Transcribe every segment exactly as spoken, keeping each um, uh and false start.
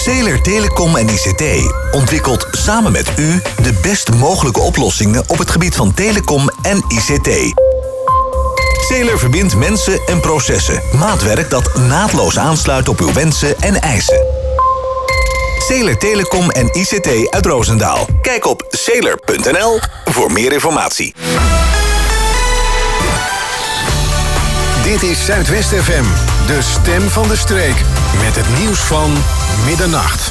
Zeeler Telecom en I C T ontwikkelt samen met u de best mogelijke oplossingen op het gebied van telecom en I C T. Zeeler verbindt mensen en processen. Maatwerk dat naadloos aansluit op uw wensen en eisen. Zeeler Telecom en I C T uit Roosendaal. Kijk op zeeler punt n l voor meer informatie. Dit is Zuidwest F M, de stem van de streek. Met het nieuws van middernacht.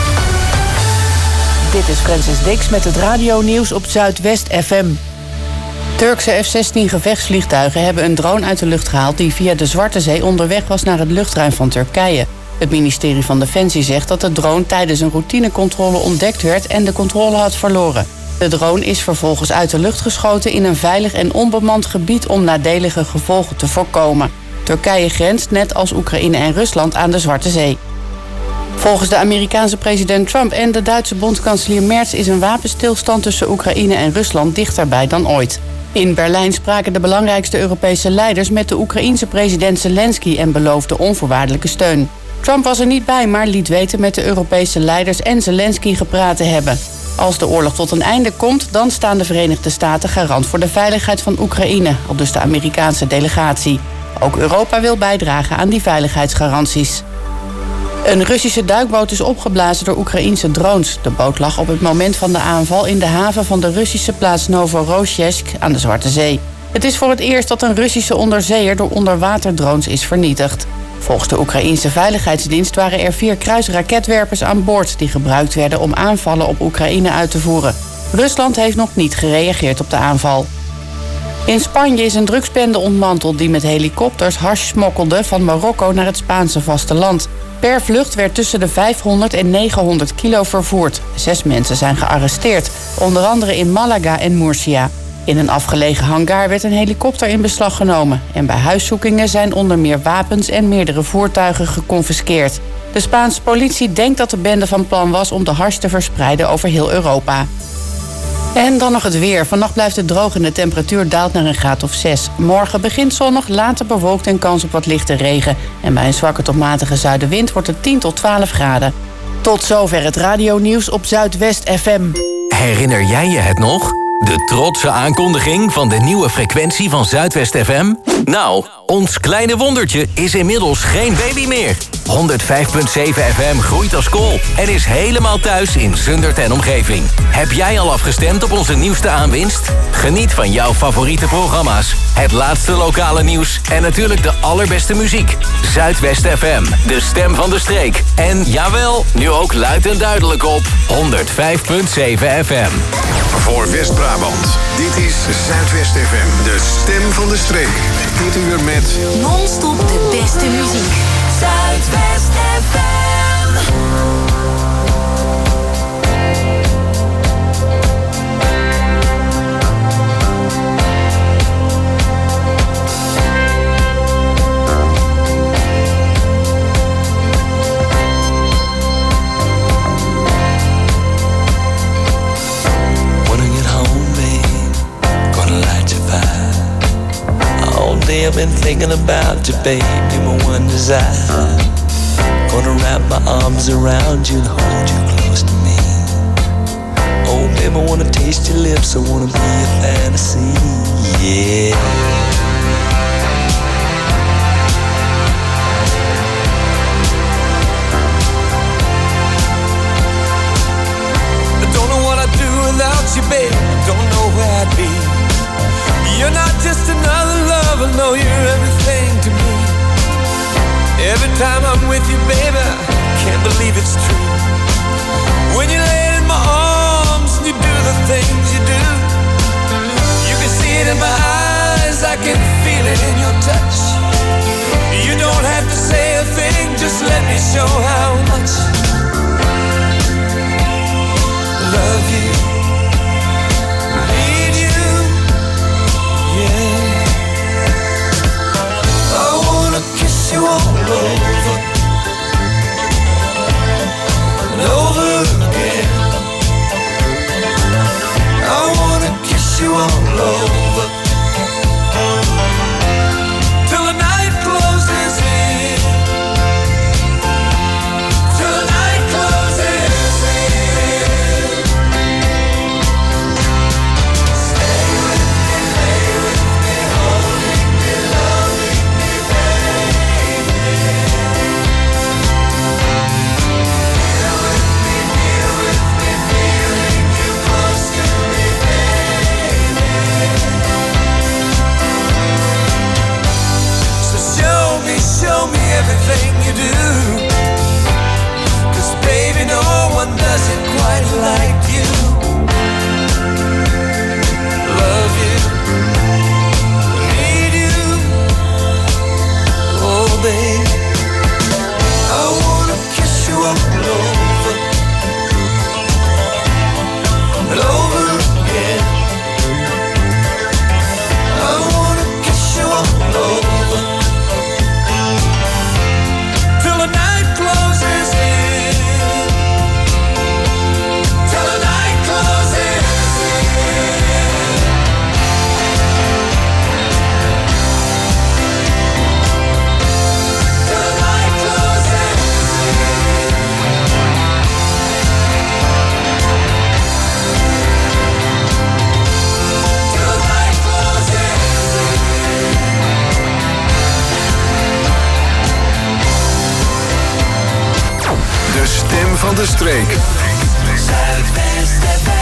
Dit is Francis Dix met het radionieuws op Zuidwest F M. Turkse F zestien gevechtsvliegtuigen hebben een drone uit de lucht gehaald die via de Zwarte Zee onderweg was naar het luchtruim van Turkije. Het ministerie van Defensie zegt dat de drone tijdens een routinecontrole ontdekt werd en de controle had verloren. De drone is vervolgens uit de lucht geschoten in een veilig en onbemand gebied om nadelige gevolgen te voorkomen. Turkije grenst, net als Oekraïne en Rusland, aan de Zwarte Zee. Volgens de Amerikaanse president Trump en de Duitse bondskanselier Merz is een wapenstilstand tussen Oekraïne en Rusland dichterbij dan ooit. In Berlijn spraken de belangrijkste Europese leiders met de Oekraïense president Zelensky en beloofden onvoorwaardelijke steun. Trump was er niet bij, maar liet weten met de Europese leiders en Zelensky gepraat te hebben. Als de oorlog tot een einde komt, dan staan de Verenigde Staten garant voor de veiligheid van Oekraïne, aldus de Amerikaanse delegatie. Ook Europa wil bijdragen aan die veiligheidsgaranties. Een Russische duikboot is opgeblazen door Oekraïense drones. De boot lag op het moment van de aanval in de haven van de Russische plaats Novorossiysk aan de Zwarte Zee. Het is voor het eerst dat een Russische onderzeeër door onderwaterdrones is vernietigd. Volgens de Oekraïense Veiligheidsdienst waren er vier kruisraketwerpers aan boord die gebruikt werden om aanvallen op Oekraïne uit te voeren. Rusland heeft nog niet gereageerd op de aanval. In Spanje is een drugsbende ontmanteld die met helikopters hash smokkelde van Marokko naar het Spaanse vasteland. Per vlucht werd tussen de vijfhonderd en negenhonderd kilo vervoerd. Zes mensen zijn gearresteerd, onder andere in Malaga en Murcia. In een afgelegen hangar werd een helikopter in beslag genomen. En bij huiszoekingen zijn onder meer wapens en meerdere voertuigen geconfiskeerd. De Spaanse politie denkt dat de bende van plan was om de hash te verspreiden over heel Europa. En dan nog het weer. Vannacht blijft het droog en de temperatuur daalt naar een graad of zes. Morgen begint zonnig, later bewolkt en kans op wat lichte regen. En bij een zwakke tot matige zuidenwind wordt het tien tot twaalf graden. Tot zover het radionieuws op Zuidwest F M. Herinner jij je het nog? De trotse aankondiging van de nieuwe frequentie van Zuidwest F M? Nou, ons kleine wondertje is inmiddels geen baby meer. honderdvijf komma zeven F M groeit als kool en is helemaal thuis in Zundert en omgeving. Heb jij al afgestemd op onze nieuwste aanwinst? Geniet van jouw favoriete programma's, het laatste lokale nieuws en natuurlijk de allerbeste muziek. Zuidwest F M, de stem van de streek. En jawel, nu ook luid en duidelijk op honderdvijf komma zeven F M. Voor West-Brabant, dit is Zuidwest F M, de stem van de streek. Dit uur met non-stop de beste muziek. Zuidwest F M. I've been thinking about you, baby, my one desire. Gonna wrap my arms around you and hold you close to me. Oh, baby, I wanna taste your lips, I wanna be a fantasy, yeah. I don't know what I'd do without you, babe. I don't know where I'd be. You're not just another lover, no, you're everything to me. Every time I'm with you, baby, can't believe it's true. When you lay in my arms and you do the things you do, you can see it in my eyes, I can feel it in your touch. You don't have to say a thing, just let me show how much I love you. You all over and over again. I wanna kiss you all over till the night closes in. Till the night closes De stem van de streek. Zuidwest F M.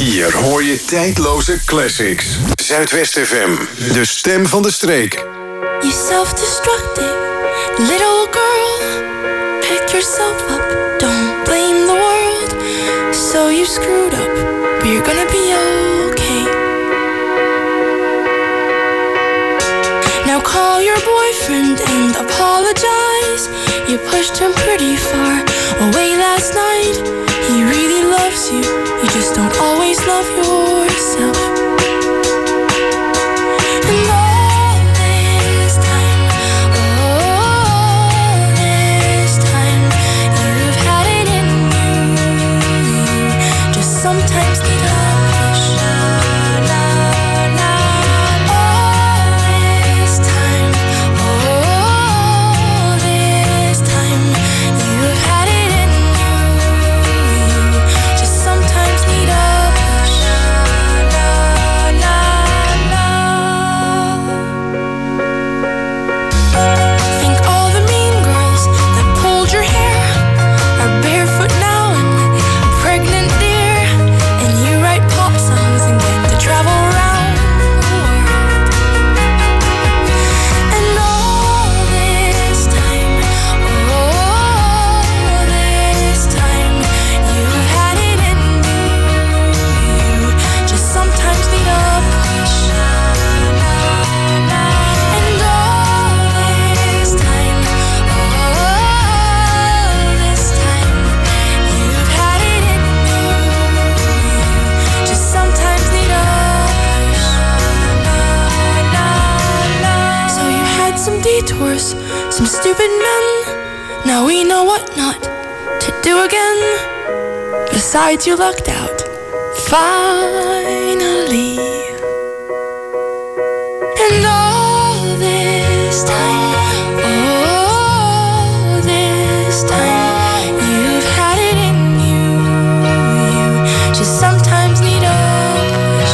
Hier hoor je tijdloze classics. Zuidwest F M, de stem van de streek. You self-destructive little girl, pick yourself up, don't blame the world. So you screwed up, but you're gonna be okay. Now call your boyfriend and apologize. You pushed him pretty far away last night. He really loves you, you just don't always love yourself. And all this time, all this time, you've had it in you. Just sometimes need a push. All this time, all this time, you've had it in you. Just sometimes need a push. Think all the mean girls that pulled your hair are barefoot now and pregnant, dear. And you write pop songs and get to travel around the world. And all this time, all this time, you've had it in you. Just sometimes need a push. And all this time, all this time, you've had it in you. Just sometimes need a push. So you had some detours, some stupid men. Now we know what not to do again. Besides, you lucked out. Finally. And all this time, all this time, you've had it in you. You just sometimes need a push.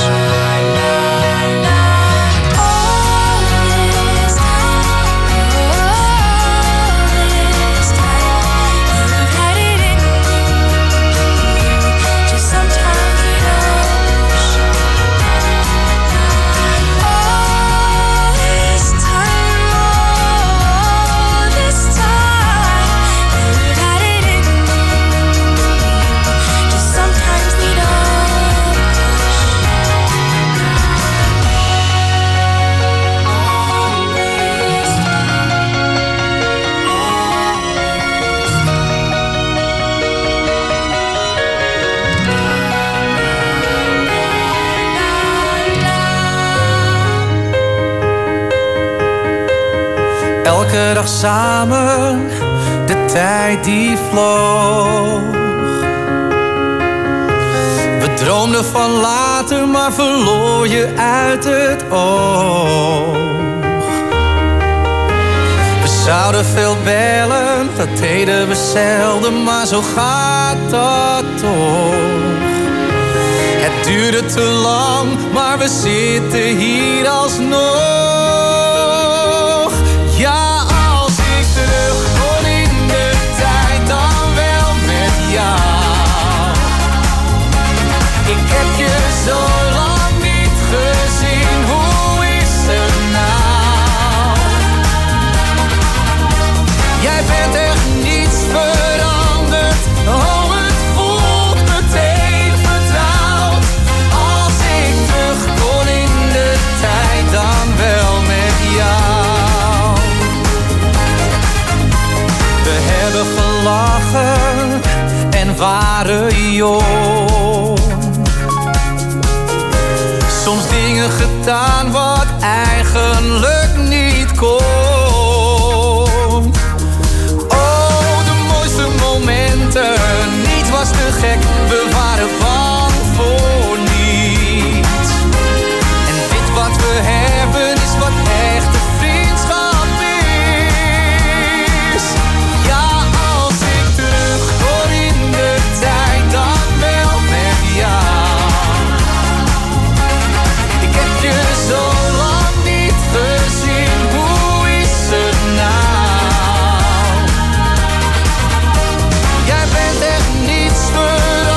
All this time, all this time, you've had it in you. Just sometimes need a push. All this time, all this time, you've had it in you. Just sometimes need a Elke dag samen, de tijd die vloog. We droomden van later, maar verloor je uit het oog. We zouden veel bellen, dat deden we zelden, maar zo gaat dat toch. Het duurde te lang, maar we zitten hier alsnog. Ja, als ik terug kon in de tijd, dan wel met jou. Ik heb je zo lang niet gezien, hoe is het nou? Jij bent echt niets veranderd, oh het voelt meteen vertrouwd. Als ik terug kon in de tijd, dan wel met jou. We hebben gelachen en waren jong. Soms dingen gedaan wat eigenlijk niet kon. Oh, de mooiste momenten, niet was te gek, we waren bang voor niets. En dit wat we hebben is wat echte vriendschap is. Ja, als ik terug kon in de tijd, dan wel met jou. Ik heb je zo lang niet gezien, hoe is het nou? Jij bent echt niets veranderd.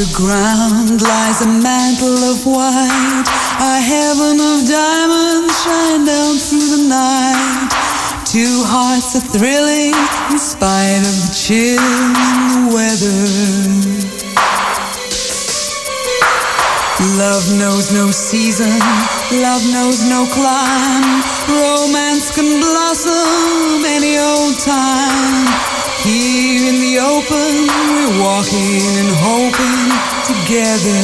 the ground lies a mantle of white, a heaven of diamonds shine down through the night. Two hearts are thrilling in spite of the chill in the weather. Love knows no season, love knows no clime. Romance can blossom any old time. Here in the open, we're walking and hoping together.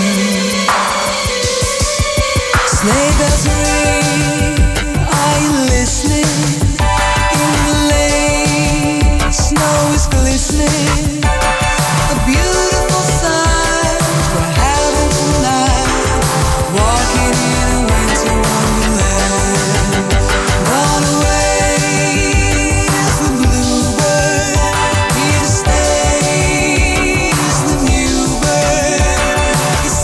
Sleigh bells ring, are you listening? In the lane, snow is glistening. A beautiful sight we're having tonight. Walking in a winter wonderland. Gone away is the bluebird. Here to stay is the new bird. He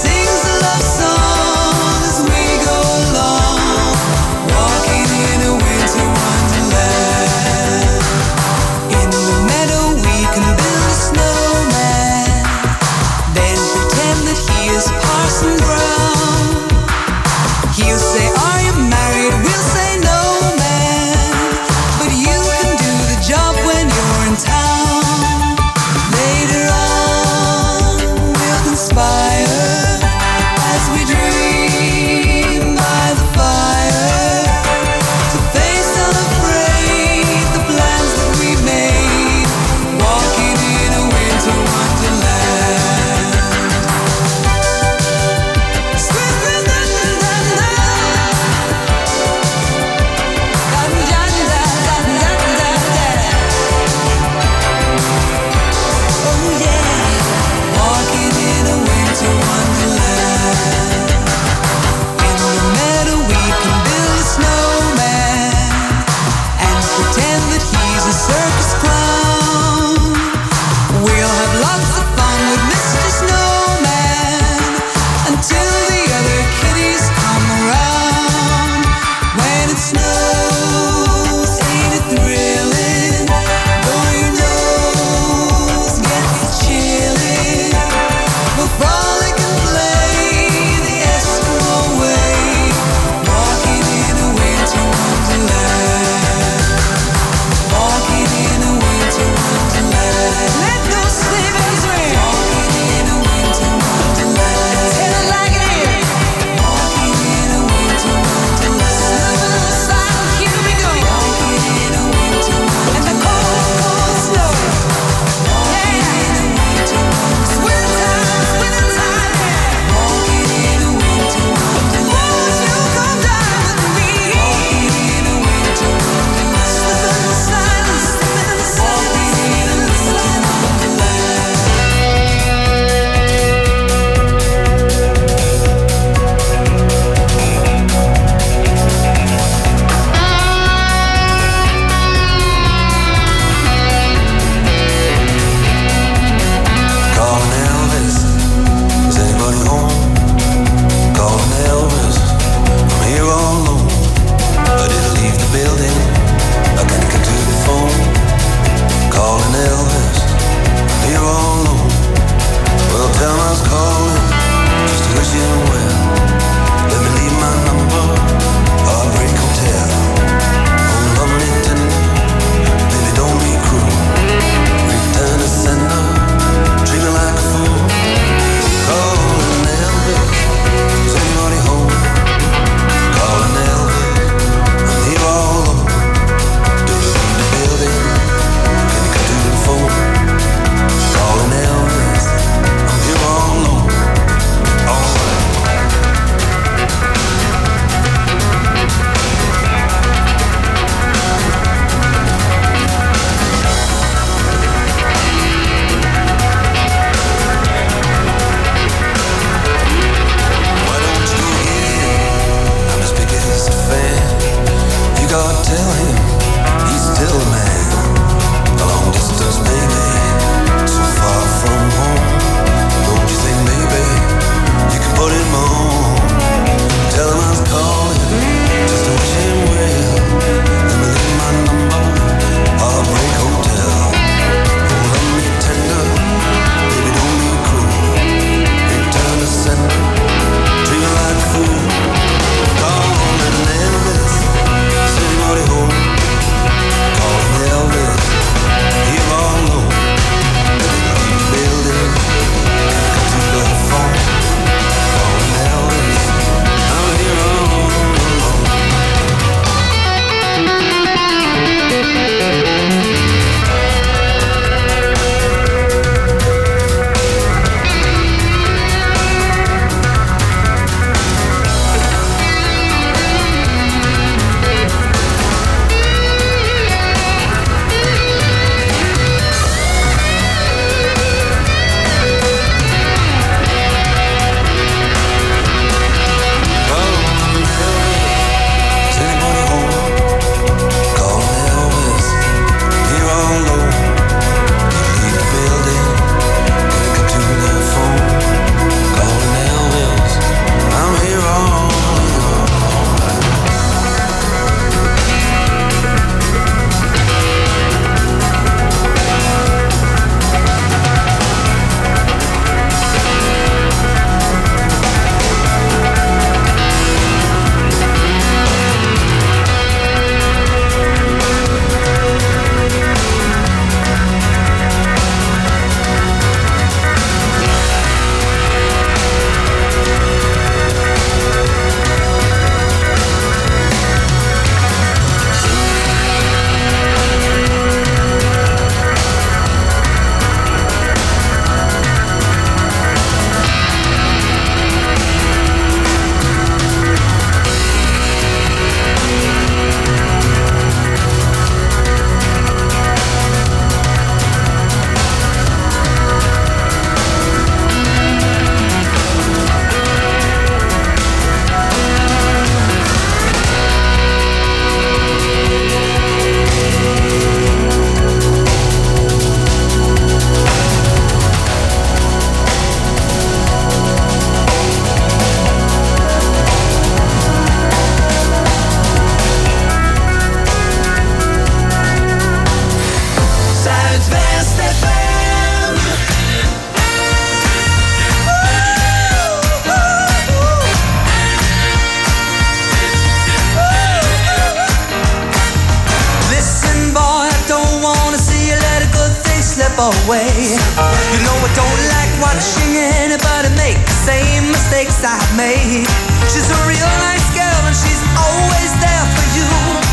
away. You know I don't like watching anybody make the same mistakes I've made. She's a real nice girl and she's always there for you.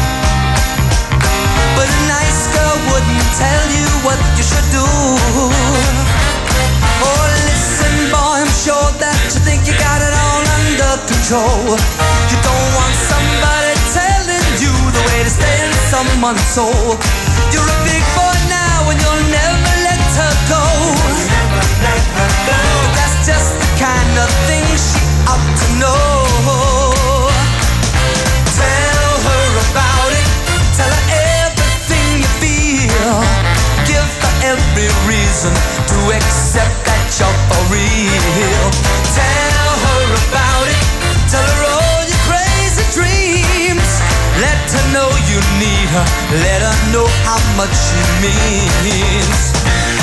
But a nice girl wouldn't tell you what you should do. Oh, listen, boy, I'm sure that you think you got it all under control. You don't want somebody telling you the way to stay in someone's soul. You're a big boy now and you'll never let her go. Never let her go. That's just the kind of thing she ought to know. Tell her about it. Tell her everything you feel. Give her every reason to accept that you're for real. Tell her about it. Tell her all your crazy dreams. Let her know you need her. Let her know how much she means.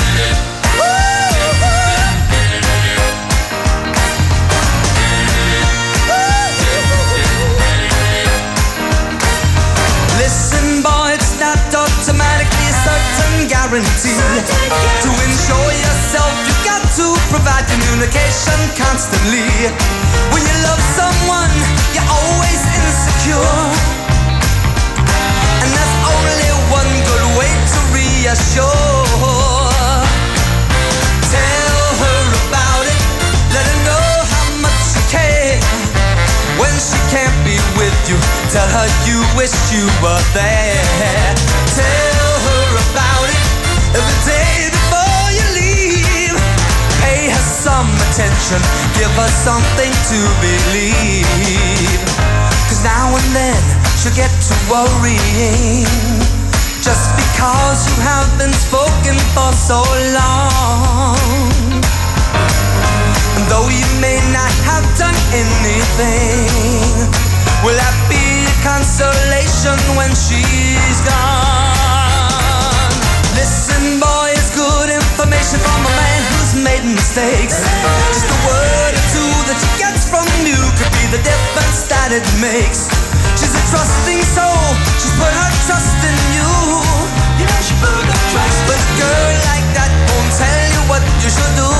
Listen, boy, it's not automatically a certain guarantee. To ensure yourself, you got to provide communication constantly. When you love someone, you're always insecure. And there's only one good way to reassure. Tell her about it. Let her know how much you care. When she can't be with you, tell her you wish you were there. Tell her about it every day before you leave. Pay her some attention, give her something to believe. Cause now and then she'll get to worrying, just because you haven't spoken for so long. And though you may not have done anything, will that be a consolation when she's gone? Listen, boy, it's good information from a man who's made mistakes. Just a word or two that she gets from you could be the difference that it makes. She's a trusting soul, she's put her trust in you. You know she put her trust. But a girl like that won't tell you what you should do.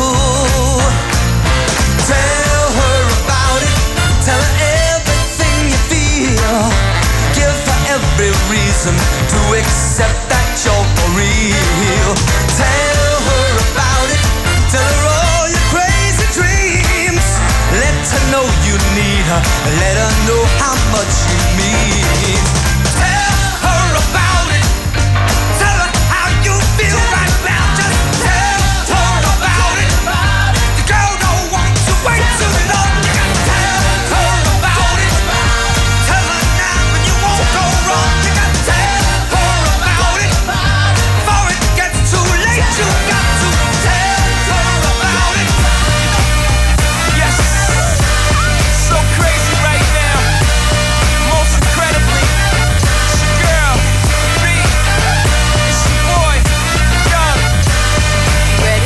Tell her about it, tell her everything you feel. Give her every reason to accept that you're for real. Tell her about it, tell her all your crazy dreams. Let her know you need her, let her know how much you mean. Tell her about it, tell her how you feel right now. Just tell her about it. The girl don't want to wait too long. You gotta tell her about it. Tell her now and you won't go wrong. You gotta tell her about it. Before it gets too late, you got to tell her about it. Yes, so crazy right now. Most incredibly, it's your girl, B. It's your boy, Young. Ready?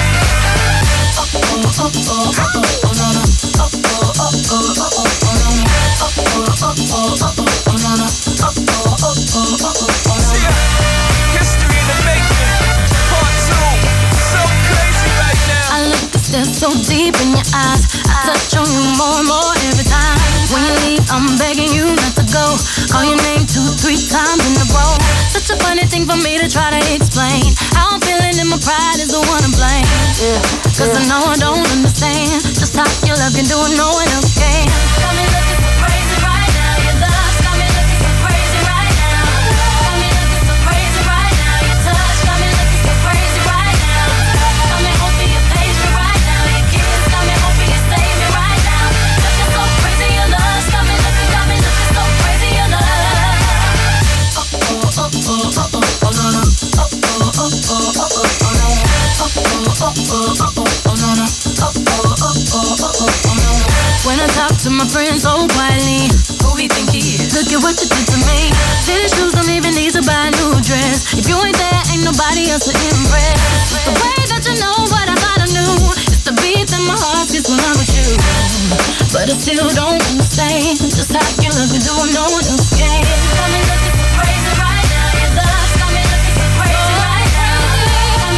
History in the making, part two. So crazy right now. I look to stare so deep in your eyes. I touch on you more and more every time. When you leave, I'm begging you not to go. Call your name two, three times in a row. Such a funny thing for me to try to explain. How I'm feeling and my pride is the one to blame. Yeah. Cause I know I don't understand just how your love can do it, no one else can. Got me looking so crazy right now. Your love got me looking so crazy right now. Got me looking so crazy right now. Your touch got me looking so crazy right now. Got me hoping you page me right now. Your kiss got me hoping you save me right now. Looking so crazy, your love got me looking, got me looking so crazy, your love. Oh oh oh oh oh oh no no. Oh oh oh oh oh oh no. Oh oh oh oh oh oh no no. Oh oh oh oh oh oh no. When I talk to my friends so quietly, who he think he is? Look at what you did to me. Fitted shoes don't even need to buy a new dress. If you ain't there, ain't nobody else to impress. It's the way that you know what I thought I knew. It's the beat that my heart gets when I'm with you. But I still don't understand just how you look and do it, no one else can. Got me looking so crazy right now. Your love got me looking so crazy right now. Got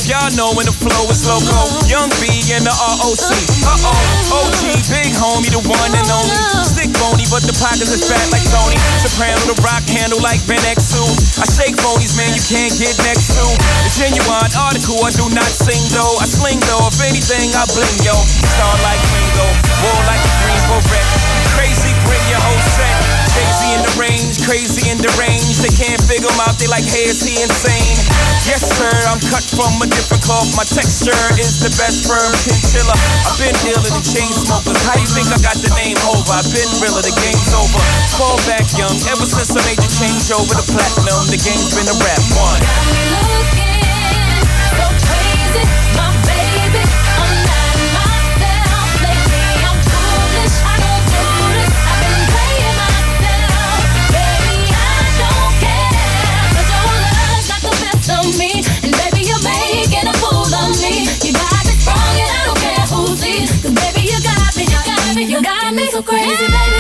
y'all know when the flow is loco. Young B and the R O C. Uh-oh, O G, big homie, the one and only. Stick bony, but the pockets is fat like Tony. Soprano, the rock handle like Ben X two. I shake phonies, man, you can't get next to. The genuine article, I do not sing though. I sling though, if anything, I bling yo. Star like Ringo, war like a green beret. Crazy, bring your whole set. Jay-Z in the range, crazy in the range. They can't figure him out, they like, hey, is he insane? Yes, sir, I'm cut from a different cloth. My texture is the best firm chinchilla. I've been dealing in chain smokers. How you think I got the name over? I've been realer, the game's over. Fall back young, ever since I made the change over the platinum. The game's been a rap one. Got me looking so crazy, my baby. I'm not myself lately. I'm foolish, I don't do this. I've been playing myself, baby. I don't care, 'cause your love's got the best of me, and baby you're making a fool of me. You got me sprung, and I don't care who sees, 'cause baby you got me, you got me, you got me so crazy, baby.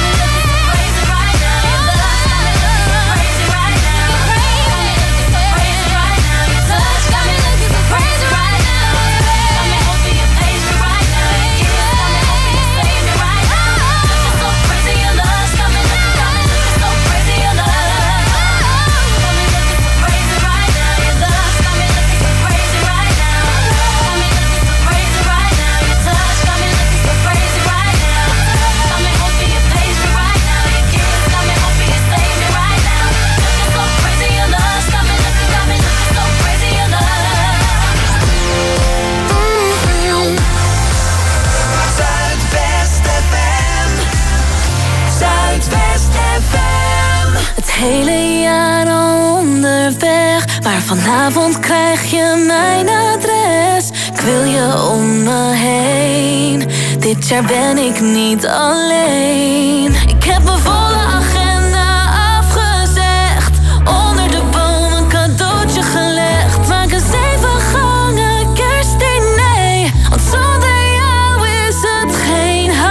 Hele jaar al onderweg, maar vanavond krijg je mijn adres. Ik wil je om me heen, dit jaar ben ik niet alleen. Ik heb mijn volle agenda afgezegd, onder de boom een cadeautje gelegd. Maak een zeven gangen kerstdiner, want zonder jou is het geen holiday.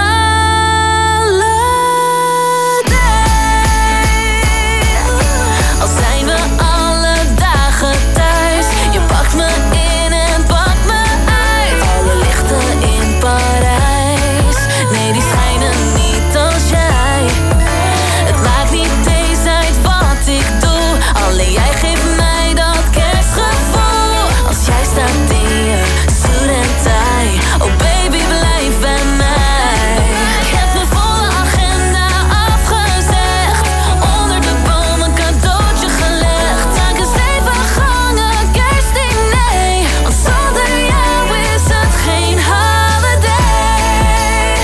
Al zijn we alle dagen thuis, je pakt me in en pakt me uit. Alle lichten in Parijs, nee die schijnen niet als jij. Het maakt niet eens uit wat ik doe, alleen jij geeft mij dat kerstgevoel. Als jij staat in je suit en tie, oh baby blijf bij mij. Ik heb mijn volle agenda afgezegd, onder de boom een cadeautje gelegd. Maak een zeven gangen kerstdiner, want zonder jou is het geen holiday.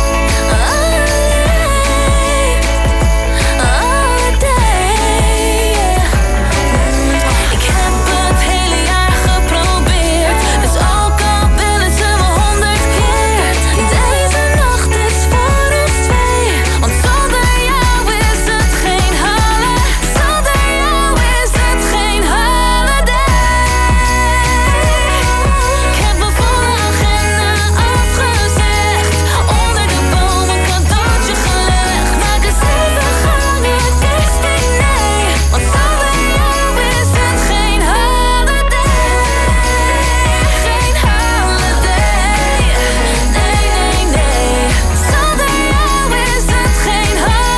Ik heb het hele jaar geprobeerd, dus ook al bellen ze me honderd keer. Deze nacht is voor ons twee, want zonder jou is het geen holiday. Zonder jou is het geen holiday. Ik heb mijn volle agenda afgezegd, onder de boom een cadeautje gelegd. Maak een zeven gangen kerstdiner, want zonder jou is het geen holiday. Geen holiday, nee, nee, nee. Zonder jou is het geen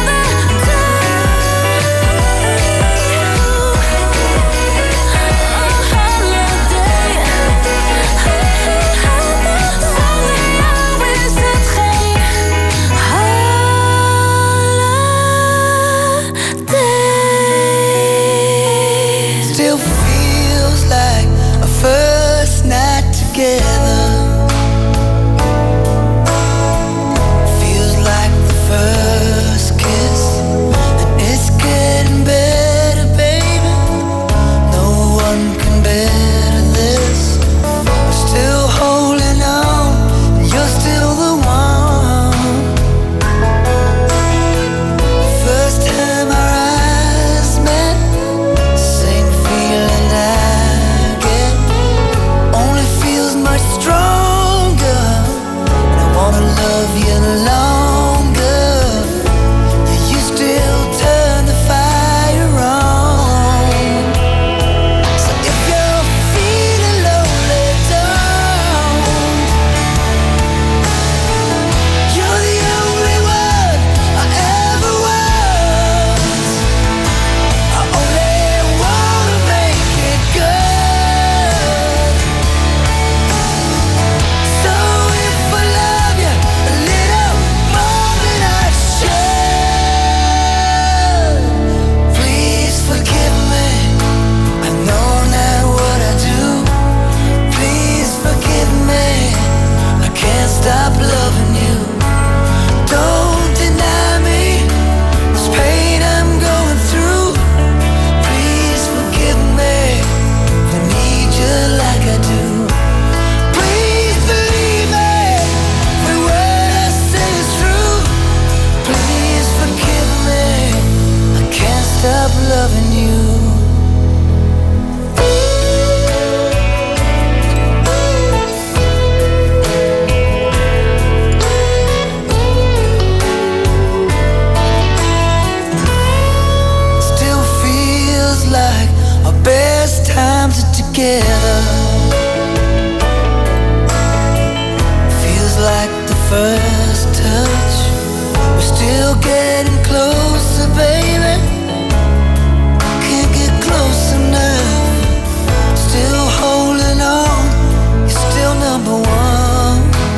Still feels like a first night together. Feels like the first kiss, and it's getting better, baby. No one can better this. We're still holding on, and you're still the one. First time our eyes met, same feeling I get, only feels much stronger together. Feels like the first touch. We're still getting closer, baby. Can't get close enough. Still holding on. You're still number one.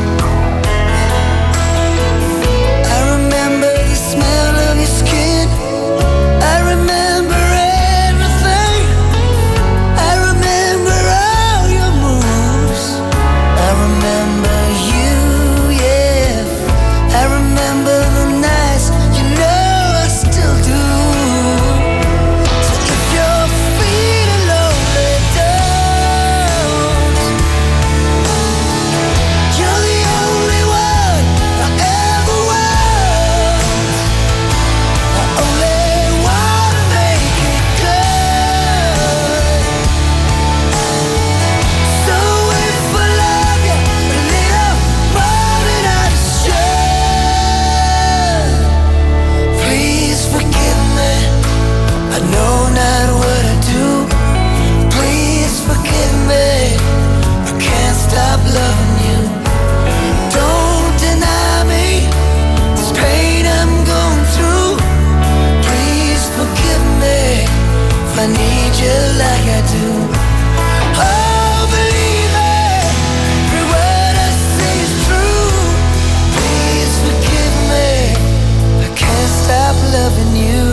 I remember the smell of your skin. I remember everything. I remember all your moves. I remember you, yeah. I remember the nights, you know I still do. So if you're feeling lonely, don't. You're the only one I ever want. I only wanna make it good. So if I love you a little more than I should, please forgive me. I know not what I do. Please forgive me. I can't stop loving you. Don't deny me this pain I'm going through. Please forgive me if I need you like I do. Oh, believe me, every word I say is true. Please forgive me, I can't stop loving you.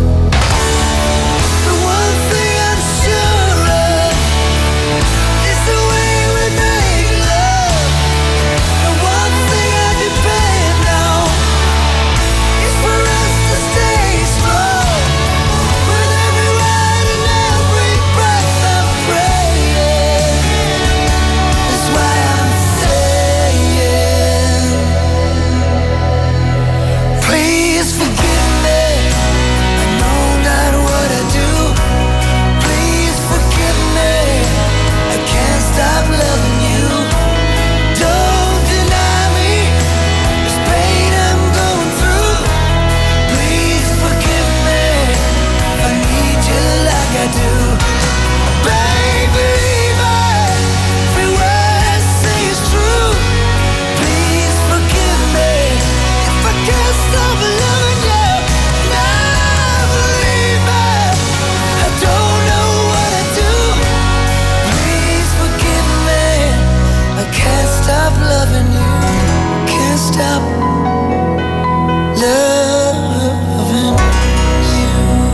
The one thing I'm sure of is the way we make love. The one thing I depend on is for us to stay strong. With every ride and every breath I'm praying. That's why I'm saying, please forgive me. I know not what I do. Please forgive me. I can't stop loving you. Don't deny me this pain I'm going through. Please forgive me if I need you like I do. Baby, every word I say is true. Please forgive me if I can't stop loving you. Now believe me, I don't know what I do. Please forgive me, I can't stop loving you. Can't stop loving you.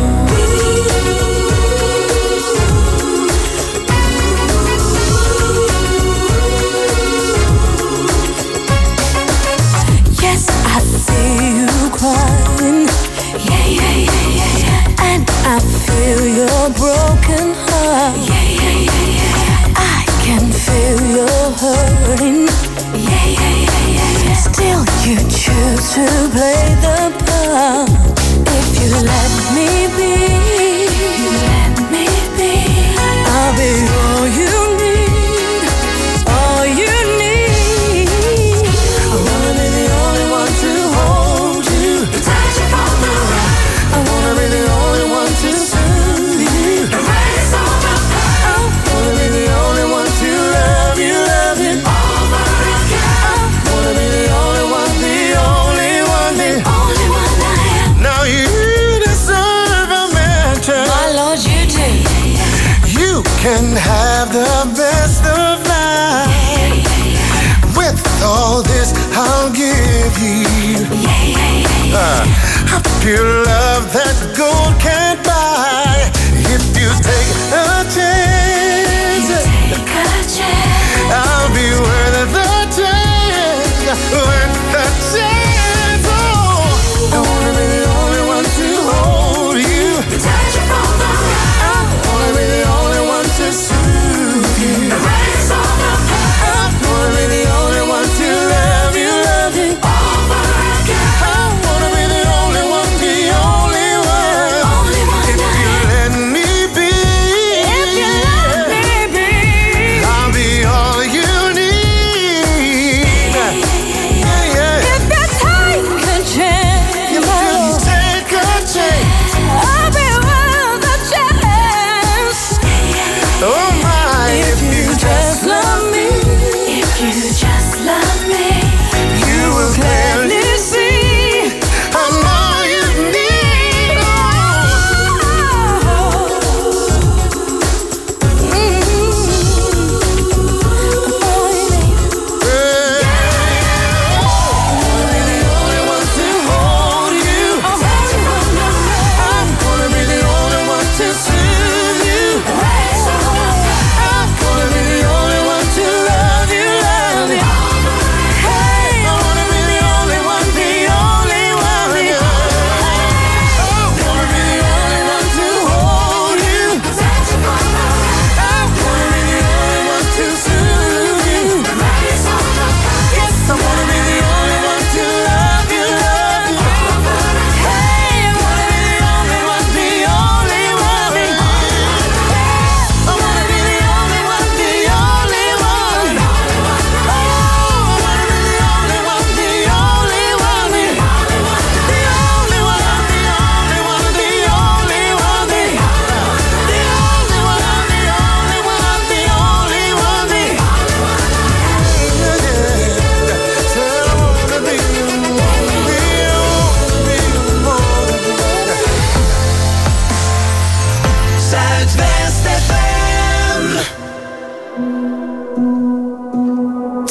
Yes, I see you crying. Yeah, yeah, yeah, yeah, yeah. And I feel your broken heart. Yeah, yeah, yeah, yeah, yeah. I can feel your hurting. Yeah, yeah, yeah, yeah, yeah. Still, you choose to play the part. If you let me be, you let me be. I'll be all you need, all you need. I wanna be the only one to hold you, touch you from the right. I wanna be the only one to soothe you, erase all the pain. I wanna be the only one to love you, love you over again. I wanna be the only one, the only one, the only one I am. Now you deserve a mansion. My Lord, you do. You can have the best of life. With all this, I'll give you uh, a pure love that gold can't buy. If you take a chance, Take a chance. I'll be worth the chance, worth the chance. Oh, I wanna be the only one to hold you, Touch you from the right. I wanna be the only one to soothe you, Erase all the pain. I wanna be the only one to love you, love you Over again. I wanna be the only one, the only one. Only one If I you am. let me be, If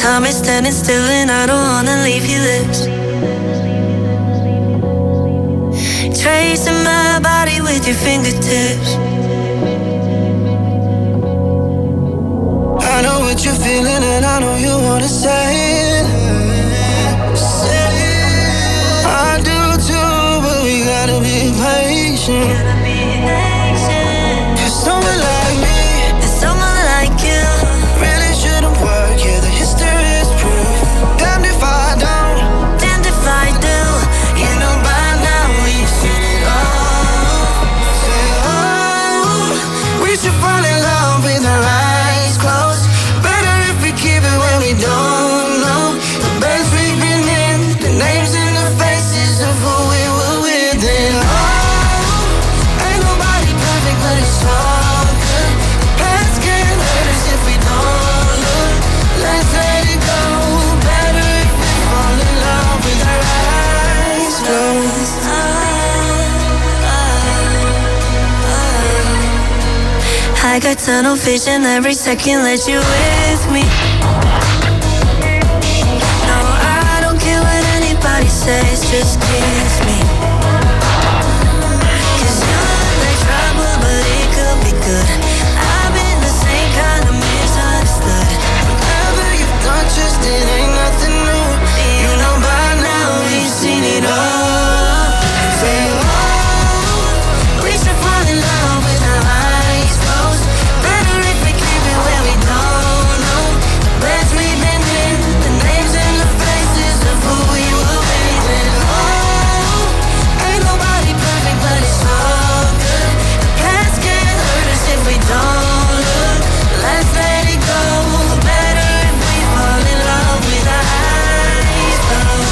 Time is standing still and I don't wanna leave your lips. Tracing my body with your fingertips. I know what you're feeling and I know you wanna say it. Say it. I do too, but we gotta be patient. Cause someone like me and someone like you really shouldn't work. Yeah, the history is proof. Damned if I don't, damned if I do. You know by now we've seen it all. Say, oh, we should fall in love with our eyes closed. Better if we keep it when we don't know the best we've been in, the names and the faces of who we were with. And oh, ain't nobody perfect, but it's all good. The past can't hurt us if we don't look. Let's let it go. Better if we fall in love with our eyes closed. I got tunnel vision every second, let you with me. No, I don't care what anybody says, just kiss me. Cause you look like trouble, but it could be good. I've been the same kind of misunderstood. Whatever you've done, just it ain't nothing new. You know by now we've seen it all. Say, oh, we should fall in love with our eyes closed. Better if we keep it where we don't know the best we've been in, the names and the faces of who we were with. And oh, ain't nobody perfect, but it's all good. The past can't hurt us if we don't look. Let's let it go. Better if we fall in love with our eyes closed.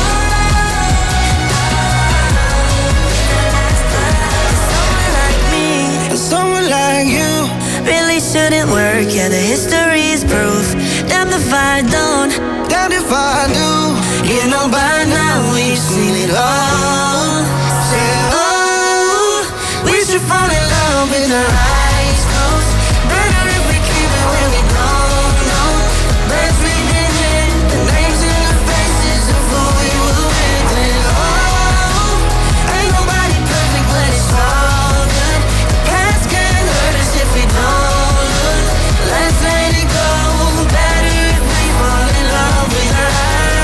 Someone like me and someone like you really shouldn't work. Yeah, the history is proof. Damned if I don't, damned if I do. You know by now we've seen it all. Say, oh, we should fall in love with our eyes closed. Better if we keep it where we don't know the best we've been in, the names and the faces of who we were with. And oh, ain't nobody perfect, but it's all good. The past can't hurt us if we don't look. Let's let it go. Better if we fall in love with our eyes.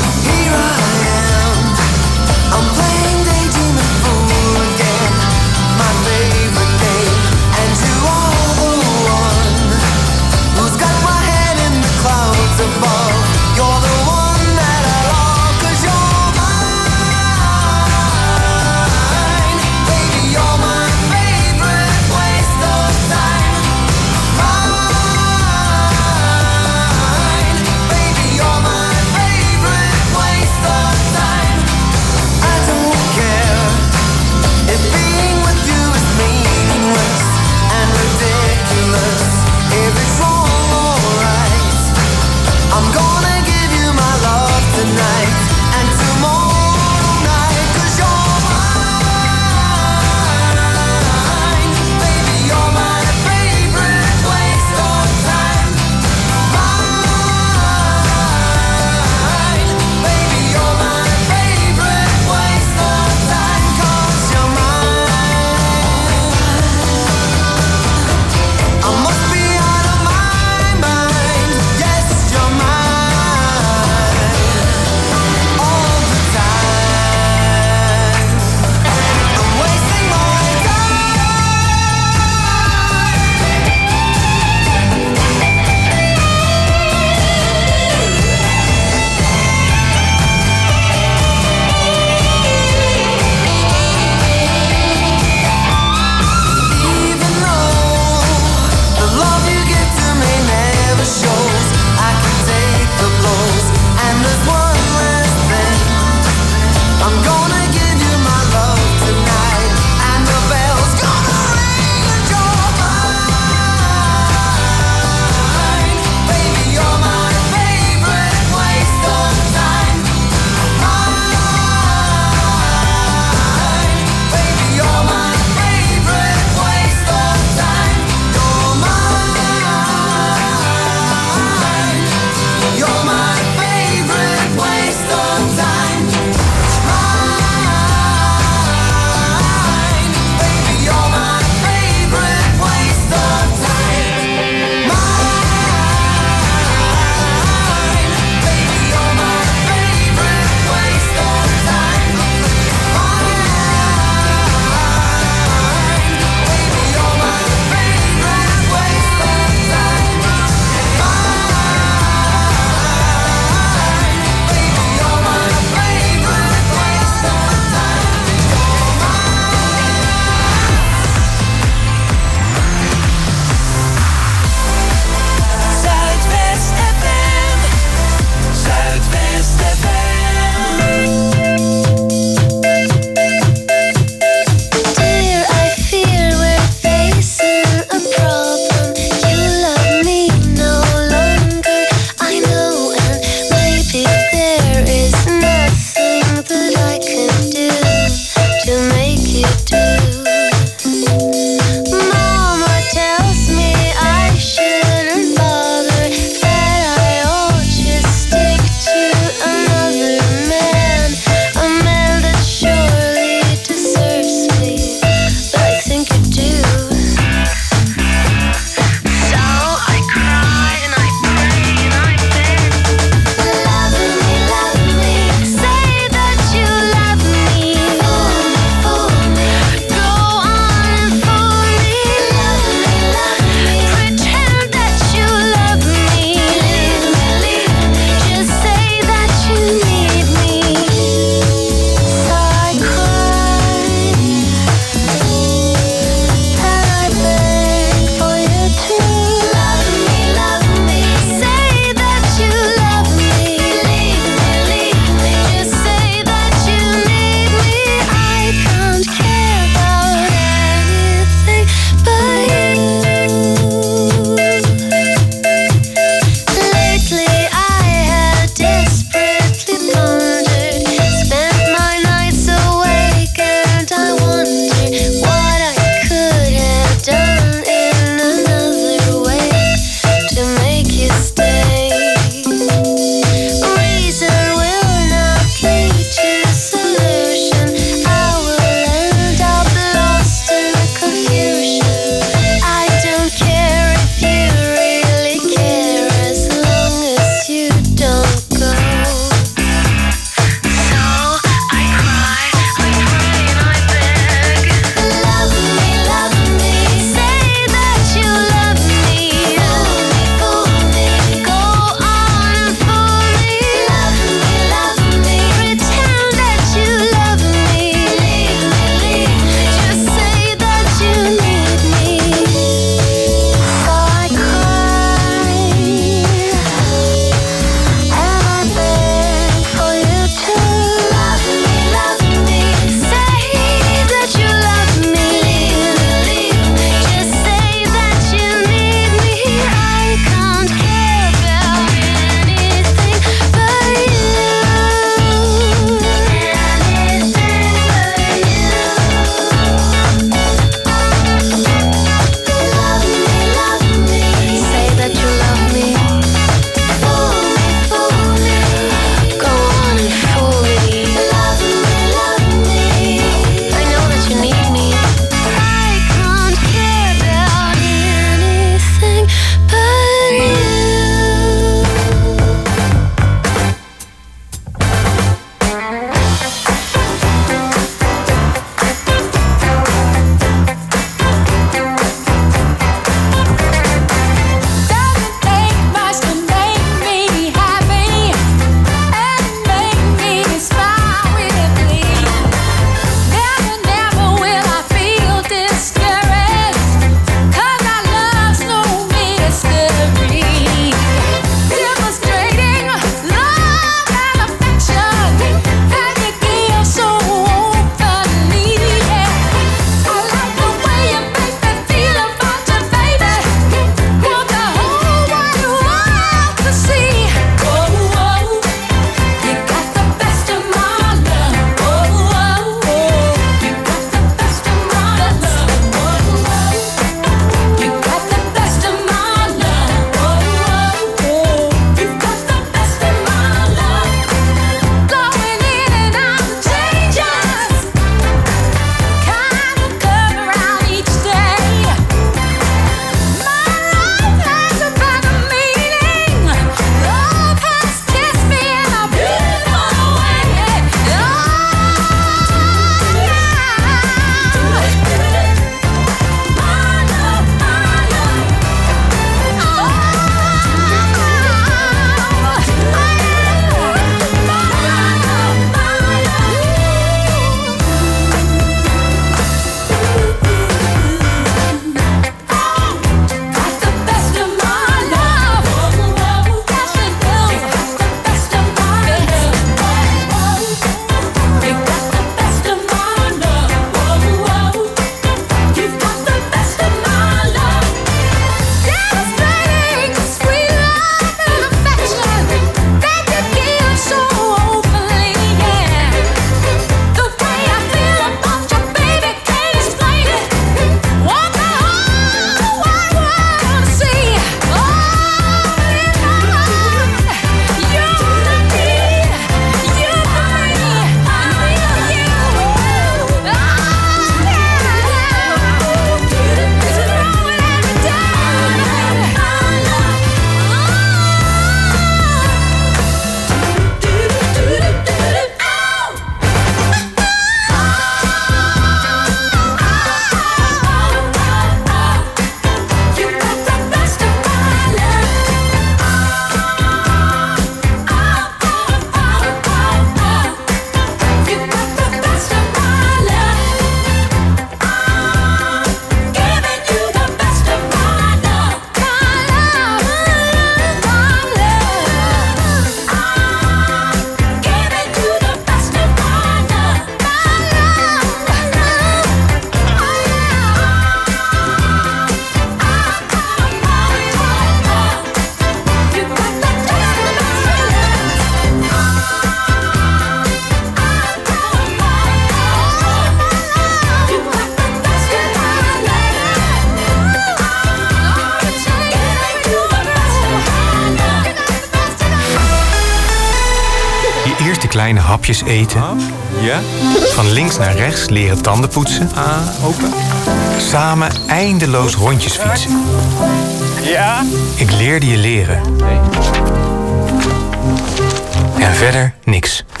kleine hapjes eten. Ja? Van links naar rechts leren tanden poetsen. Ah, open. Samen eindeloos rondjes fietsen. Ja? Ik leerde je leren. Nee. En verder niks.